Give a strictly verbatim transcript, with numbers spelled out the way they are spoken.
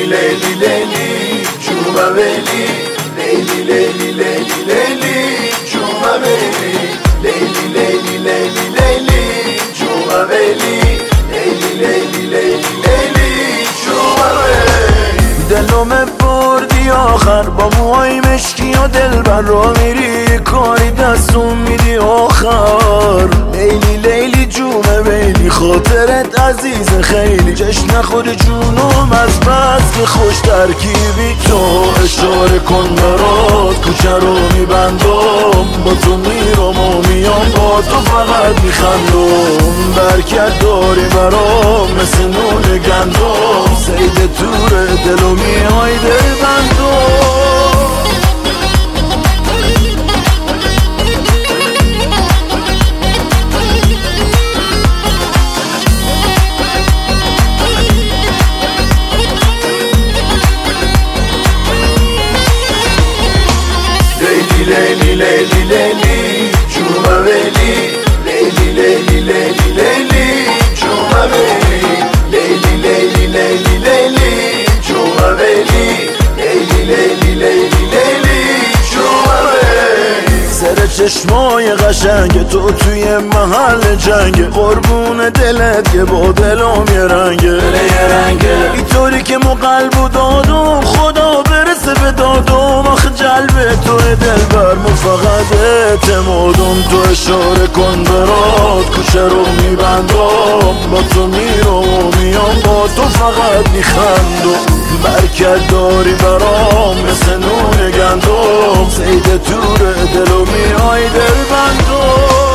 لیلی لیلی جوما ویلی لیلی لیلی لیلی لیلی جوما ویلی لیلی لیلی لیلی لیلی جوما ویلی لیلی لیلی لیلی لیلی جوما ویلی دلم بردی آخر با موهای مشکی و دلبر را میری کاری دستون میدی آخر لیلی لیلی جومه ویلی خاطرت عزیز خیلی جشن خود جونم از بس که خوش ترکیبی تو اشاره کن برات کوچه رو میبندم با تو میرم و میام با تو فقط میخندم برکت داری برام مثل نون گندم سید تور دلو میای دل بندم لیلی لیلی لیلی جوما ویلی لیلی لیلی لیلی لیلی جوما ویلی لیلی لیلی لیلی لیلی جوما ویلی لیلی لیلی لیلی لیلی جوما ویلی سر چشمای قشنگ تو توی محل جنگ قربون دلت که با دلم یه رنگه یه رنگه اینطوری که مو قلب و دادم خدا برسه به دادم آخه جلب تو دلبر مو فقط اعتمادم تو اشاره کن برات کوچه رو میبندم با تو میرم و میام با تو فقط میخندم برکت داری برام مثل نون گندم سید تور دلو میای دل بندم